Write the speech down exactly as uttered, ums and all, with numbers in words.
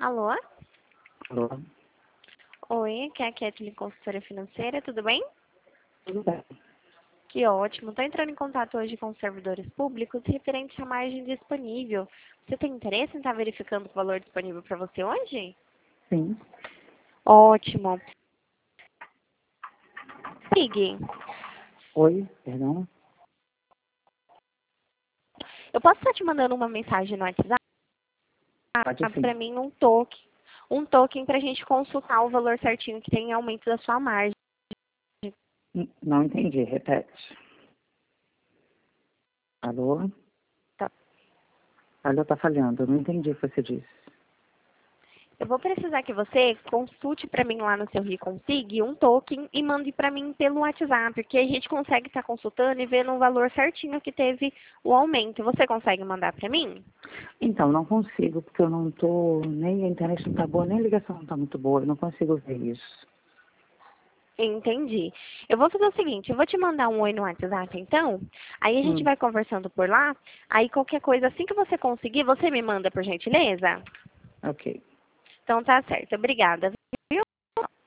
Alô? Alô? Oi, aqui é a Kathleen, consultora financeira, tudo bem? Tudo bem. Que ótimo. Estou entrando em contato hoje com os servidores públicos referente à margem disponível. Você tem interesse em estar verificando o valor disponível para você hoje? Sim. Ótimo. Ligue. Oi, perdão? Eu posso estar te mandando uma mensagem no WhatsApp Pode para sim. mim um token, um token para a gente consultar o valor certinho que tem em aumento da sua margem. N- Não entendi, repete. Alô? Tá? Alô, tá falhando, eu não entendi o que você disse. Eu vou precisar que você consulte para mim lá no seu Reconsig um token e mande para mim pelo WhatsApp, porque a gente consegue estar consultando e vendo o valor certinho que teve o aumento. Você consegue mandar para mim? Então, não consigo, porque eu não tô, nem a internet não tá boa, nem a ligação não tá muito boa, eu não consigo ver isso. Entendi. Eu vou fazer o seguinte, eu vou te mandar um oi no WhatsApp então, aí a gente Hum, vai conversando por lá, aí qualquer coisa, assim que você conseguir, você me manda por gentileza? ok. Então tá certo, obrigada. Viu?